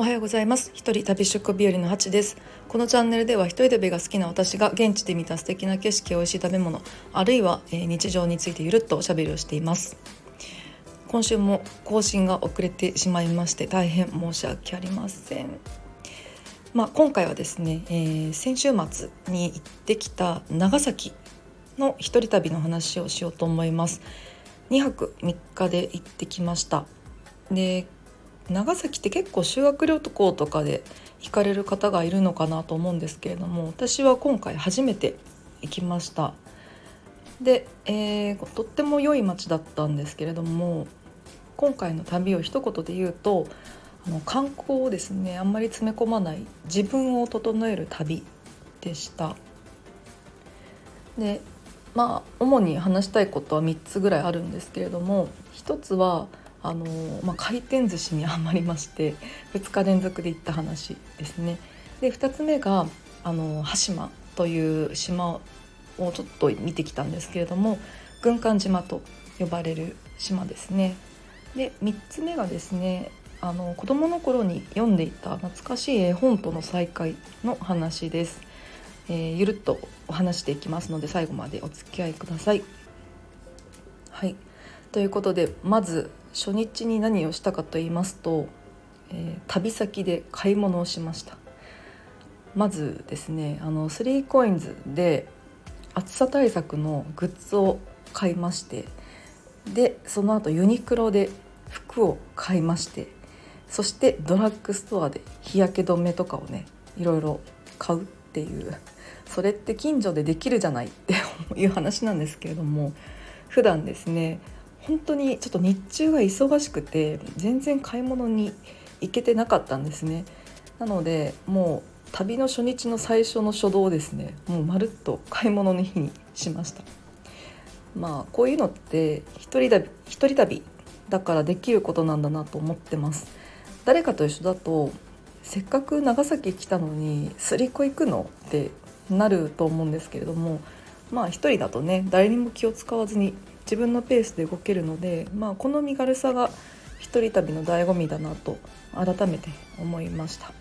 はようございます。一人旅出国日和のハチです。このチャンネルでは一人旅が好きな私が現地で見た素敵な景色や美味しい食べ物、あるいは日常についてゆるっとおしゃべりをしています。今週も更新が遅れてしまいまして大変申し訳ありません。今回はですね、先週末に行ってきた長崎の一人旅の話をしようと思います。2泊3日で行ってきました。で、長崎って結構修学旅行とかで行かれる方がいるのかなと思うんですけれども、私は今回初めて行きました。で、とっても良い街だったんですけれども、今回の旅を一言で言うと、観光をですねあんまり詰め込まない自分を整える旅でした。で、主に話したいことは3つぐらいあるんですけれども、1つは回転寿司にハマりまして、2日連続で行った話ですね。で、2つ目が羽島という島をちょっと見てきたんですけれども、軍艦島と呼ばれる島ですね。で、3つ目がですね、子供の頃に読んでいた懐かしい絵本との再会の話です。ゆるっとお話していきますので、最後までお付き合いください。はい、ということで、まず初日に何をしたかと言いますと、旅先で買い物をしました。まずですね、3COINS で暑さ対策のグッズを買いまして、でその後ユニクロで服を買いまして、そしてドラッグストアで日焼け止めとかをねいろいろ買うっていう、それって近所でできるじゃないっていう話なんですけれども、普段ですね本当にちょっと日中が忙しくて全然買い物に行けてなかったんですね。なのでもう旅の初日の最初の初動ですね、もうまるっと買い物の日にしました。こういうのって一人旅だからできることなんだなと思ってます。誰かと一緒だと、せっかく長崎来たのにスリコ行くのってなると思うんですけれども、一人だとね誰にも気を使わずに自分のペースで動けるので、この身軽さが一人旅の醍醐味だなと改めて思いました。はい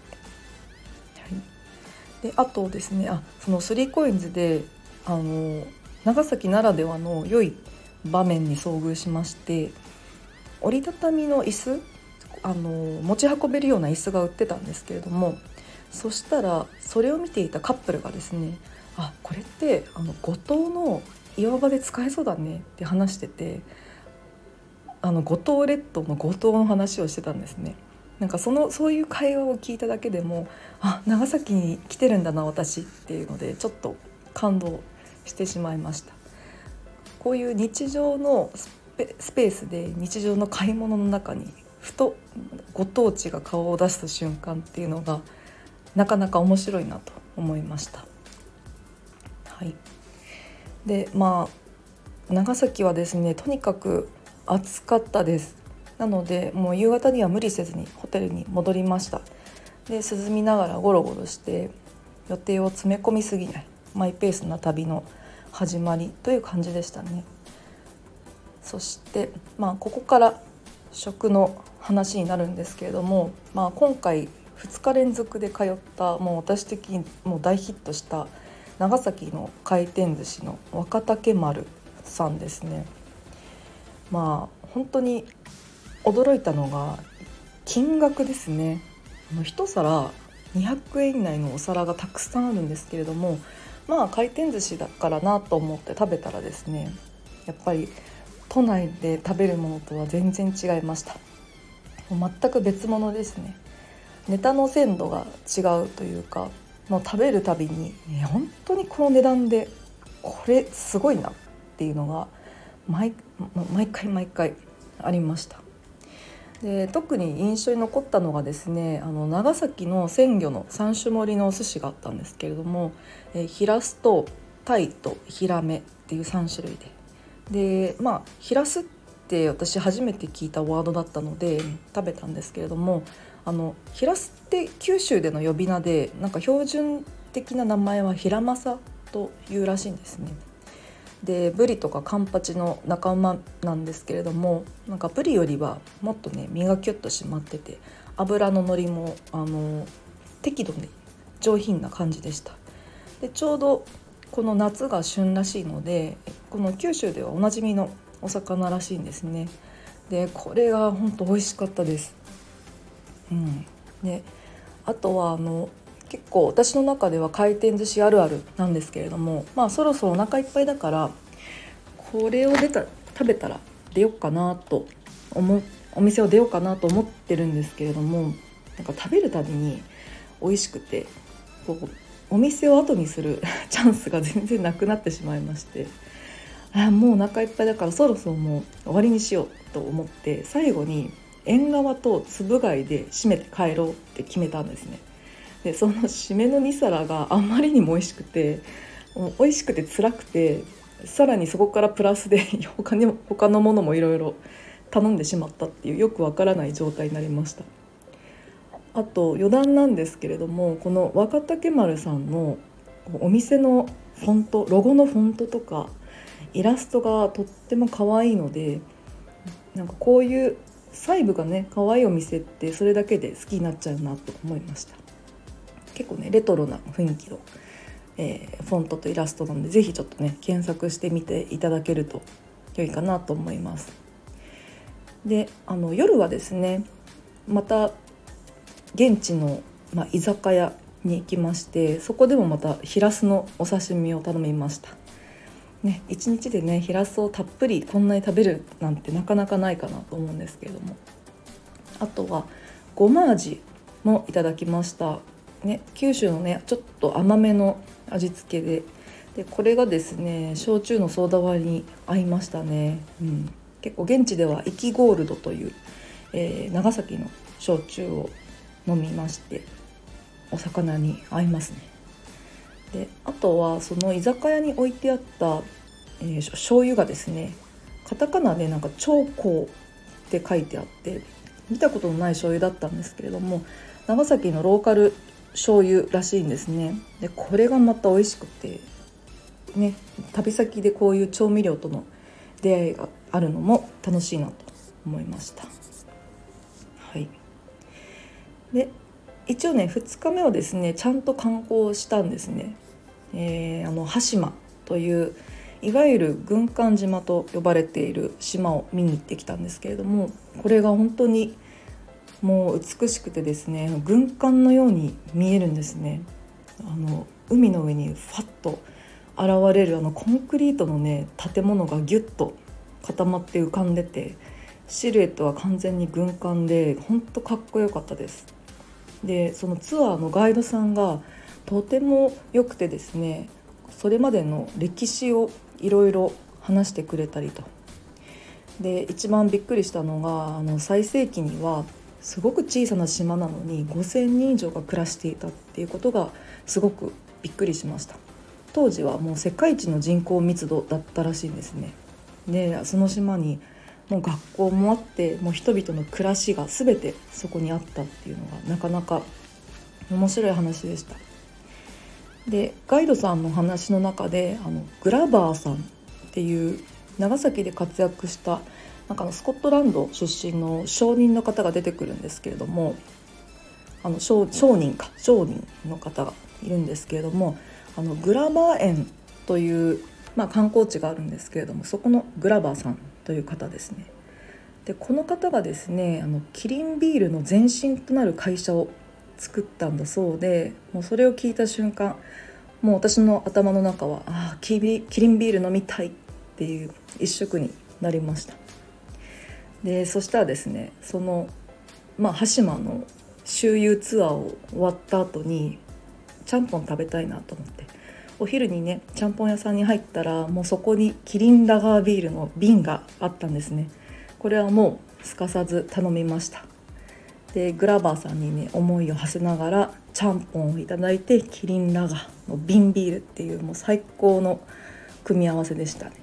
、であとですね、その3COINSで長崎ならではの良い場面に遭遇しまして、折りたたみの椅子、持ち運べるような椅子が売ってたんですけれども、そしたらそれを見ていたカップルがですね、これって五島の岩場で使えそうだねって話してて、五島列島の五島の話をしてたんですね。なんかそういう会話を聞いただけでも、長崎に来てるんだな私っていうのでちょっと感動してしまいました。こういう日常のスペースで日常の買い物の中にふとご当地が顔を出す瞬間っていうのがなかなか面白いなと思いました。はい、で長崎はですねとにかく暑かったです。なのでもう夕方には無理せずにホテルに戻りました。で、涼みながらゴロゴロして予定を詰め込みすぎないマイペースな旅の始まりという感じでしたね。そしてここから食の話になるんですけれども、今回2日連続で通ったもう私的にもう大ヒットした長崎の回転寿司の若竹丸さんですね。本当に驚いたのが金額ですね。一皿200円以内のお皿がたくさんあるんですけれども、回転寿司だからなと思って食べたらですね、やっぱり都内で食べるものとは全然違いました。もう全く別物ですね。ネタの鮮度が違うというか、もう食べるたびに本当にこの値段でこれすごいなっていうのが毎回ありました。で、特に印象に残ったのがですね、長崎の鮮魚の3種盛りのお寿司があったんですけれども、ヒラスとタイとヒラメっていう3種類で、ヒラスって私初めて聞いたワードだったので食べたんですけれども、ヒラスって九州での呼び名で、なんか標準的な名前はヒラマサというらしいんですね。で、ブリとかカンパチの仲間なんですけれども、なんかブリよりはもっとね身がキュッと締まってて油の乗りも適度に上品な感じでした。でちょうどこの夏が旬らしいので、この九州ではおなじみのお魚らしいんですね。でこれが本当美味しかったです。であとは結構私の中では回転寿司あるあるなんですけれども、そろそろお腹いっぱいだからこれを食べたら出ようかなとお店を出ようかなと思ってるんですけれども、なんか食べるたびに美味しくてお店を後にするチャンスが全然なくなってしまいまして、もうお腹いっぱいだからそろそろもう終わりにしようと思って、最後に縁側とつぶ貝で締めて帰ろうって決めたんですね。でその締めの2皿があまりにも美味しくて辛くて、さらにそこからプラスで他のものもいろいろ頼んでしまったっていうよくわからない状態になりました。あと余談なんですけれども、この若竹丸さんのお店のフォント、ロゴのフォントとかイラストがとっても可愛いので、なんかこういう細部がね可愛いお店ってそれだけで好きになっちゃうなと思いました。結構ねレトロな雰囲気の、フォントとイラストなので、ぜひちょっとね検索してみていただけると良いかなと思います。で夜はですね、また現地の、居酒屋に行きまして、そこでもまたヒラスのお刺身を頼みました。一日でねヒラスをたっぷりこんなに食べるなんてなかなかないかなと思うんですけれども、あとはごま味もいただきました。九州のねちょっと甘めの味付けでこれがですね焼酎のソーダ割りに合いましたね。結構現地ではイキゴールドという、長崎の焼酎を飲みまして、お魚に合いますね。であとはその居酒屋に置いてあった、醤油がですね、カタカナでなんか長香って書いてあって、見たことのない醤油だったんですけれども、長崎のローカル醤油らしいんですね。でこれがまた美味しくてね、旅先でこういう調味料との出会いがあるのも楽しいなと思いました。で一応ね2日目はですねちゃんと観光したんですね。羽島といういわゆる軍艦島と呼ばれている島を見に行ってきたんですけれども、これが本当にもう美しくてですね、軍艦のように見えるんですね。海の上にファッと現れるコンクリートのね建物がギュッと固まって浮かんでて、シルエットは完全に軍艦で本当かっこよかったです。でそのツアーのガイドさんがとても良くてですね、それまでの歴史をいろいろ話してくれたりと。で一番びっくりしたのが最盛期にはすごく小さな島なのに5000人以上が暮らしていたっていうことがすごくびっくりしました。当時はもう世界一の人口密度だったらしいんですね。でその島にもう学校もあって、もう人々の暮らしが全てそこにあったっていうのがなかなか面白い話でした。でガイドさんの話の中でグラバーさんっていう長崎で活躍したスコットランド出身の商人の方が出てくるんですけれども、商人の方がいるんですけれども、グラバー園という、観光地があるんですけれども、そこのグラバーさんという方ですね。でこの方がですねキリンビールの前身となる会社を作ったんだそうで、もうそれを聞いた瞬間、もう私の頭の中はキリンビール飲みたいっていう一色になりました。でそしたらですね、その、羽島の周遊ツアーを終わった後にちゃんぽん食べたいなと思って、お昼にねちゃんぽん屋さんに入ったら、もうそこにキリンラガービールの瓶があったんですね。これはもうすかさず頼みました。でグラバーさんにね思いを馳せながらちゃんぽんをいただいて、キリンラガーの瓶ビールっていうもう最高の組み合わせでしたね。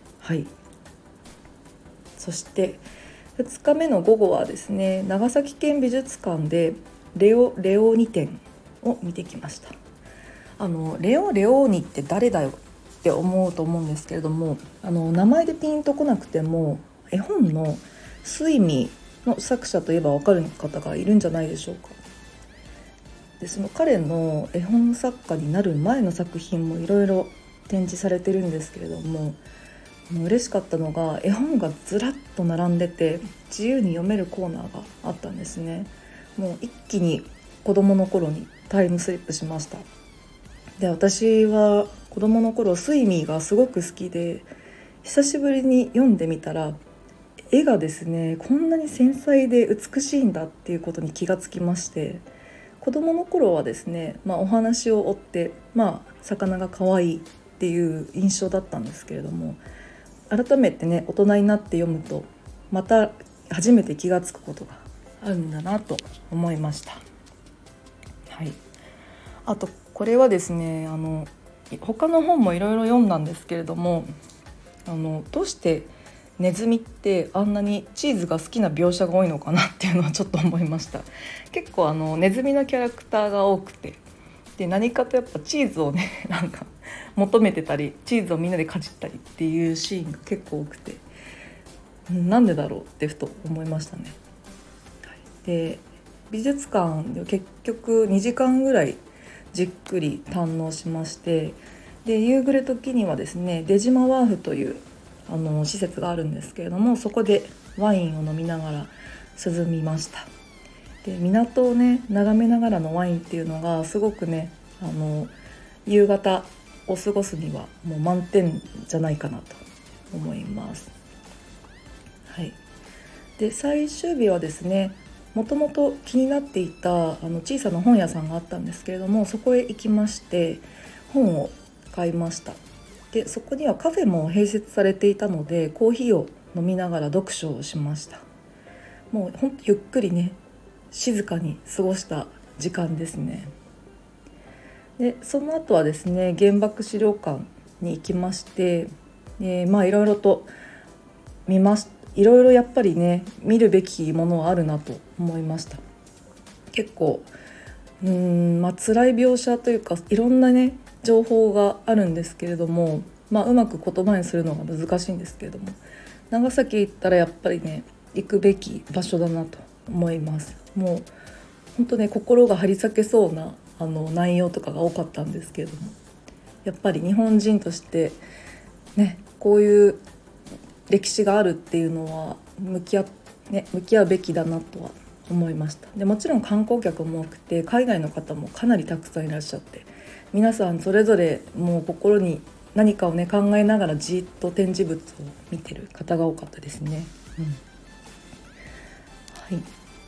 そして2日目の午後はですね、長崎県美術館でレオニ展を見てきました。レオニって誰だよって思うと思うんですけれども、名前でピンとこなくても絵本のスイミの作者といえば分かる方がいるんじゃないでしょうか。でその彼の絵本作家になる前の作品もいろいろ展示されてるんですけれども、嬉しかったのが絵本がずらっと並んでて自由に読めるコーナーがあったんですね。もう一気に子供の頃にタイムスリップしました。で私は子供の頃スイミーがすごく好きで、久しぶりに読んでみたら絵がですねこんなに繊細で美しいんだっていうことに気がつきまして、子供の頃はですね、お話を追って、魚が可愛いっていう印象だったんですけれども、改めてね大人になって読むとまた初めて気がつくことがあるんだなと思いました。はい、あとこれはですね他の本もいろいろ読んだんですけれども、どうしてネズミってあんなにチーズが好きな描写が多いのかなっていうのはちょっと思いました。結構ネズミのキャラクターが多くて、で何かとやっぱチーズをね求めてたりチーズをみんなでかじったりっていうシーンが結構多くて、なんでだろうってふと思いましたね。で美術館で結局2時間ぐらいじっくり堪能しまして、で夕暮れ時にはですね出島ワーフという施設があるんですけれども、そこでワインを飲みながら涼みました。で港をね眺めながらのワインっていうのがすごくね夕方を過ごすにはもう満点じゃないかなと思います。はい、で最終日はですねもともと気になっていた小さな本屋さんがあったんですけれども、そこへ行きまして本を買いました。でそこにはカフェも併設されていたのでコーヒーを飲みながら読書をしました。もうほんとゆっくりね静かに過ごした時間ですね。でその後はですね原爆資料館に行きまして、いろいろと見ました。いろいろやっぱりね見るべきものはあるなと思いました。結構辛い描写というかいろんなね情報があるんですけれども、うまく言葉にするのが難しいんですけれども、長崎行ったらやっぱりね行くべき場所だなと思います。もう本当ね心が張り裂けそうな内容とかが多かったんですけれども、やっぱり日本人としてねこういう歴史があるっていうのは向き合うべきだなとは思いました。でもちろん観光客も多くて海外の方もかなりたくさんいらっしゃって、皆さんそれぞれもう心に何かをね考えながらじっと展示物を見てる方が多かったですね。はい、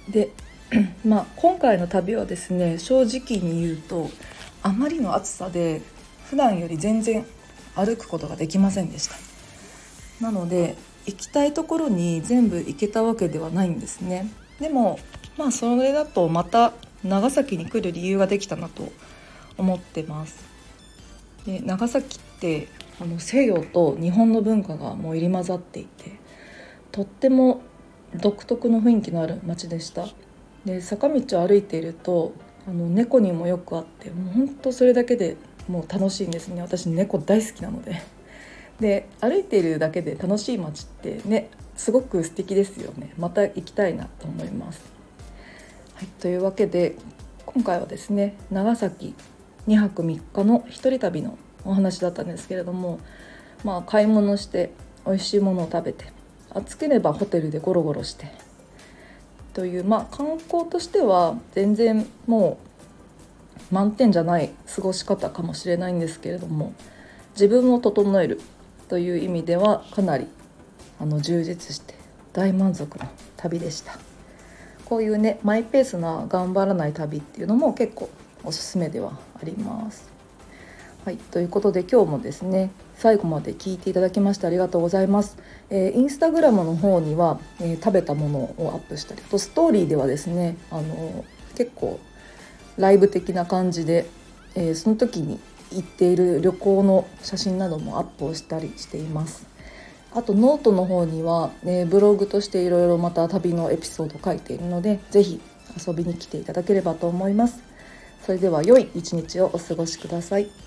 で今回の旅はですね正直に言うとあまりの暑さで普段より全然歩くことができませんでした。なので行きたいところに全部行けたわけではないんですね。でもそれだとまた長崎に来る理由ができたなと思ってます。で長崎って西洋と日本の文化がもう入り混ざっていて、とっても独特の雰囲気のある街でした。で坂道を歩いていると猫にもよくあって、もう本当それだけでもう楽しいんですね。私猫大好きなので歩いているだけで楽しい街ってねすごく素敵ですよね。また行きたいなと思います。はい、というわけで今回はですね長崎2泊3日の一人旅のお話だったんですけれども、買い物して美味しいものを食べて、暑ければホテルでゴロゴロしてという、観光としては全然もう満点じゃない過ごし方かもしれないんですけれども、自分を整えるという意味ではかなり充実して大満足の旅でした。こういうねマイペースな頑張らない旅っていうのも結構おすすめではあります。はい、ということで今日もですね最後まで聞いていただきましてありがとうございます。インスタグラムの方には、食べたものをアップしたり、とストーリーではですね結構ライブ的な感じで、その時に行っている旅行の写真などもアップをしたりしています。あとノートの方には、ブログとしていろいろまた旅のエピソードを書いているので、ぜひ遊びに来ていただければと思います。それでは良い一日をお過ごしください。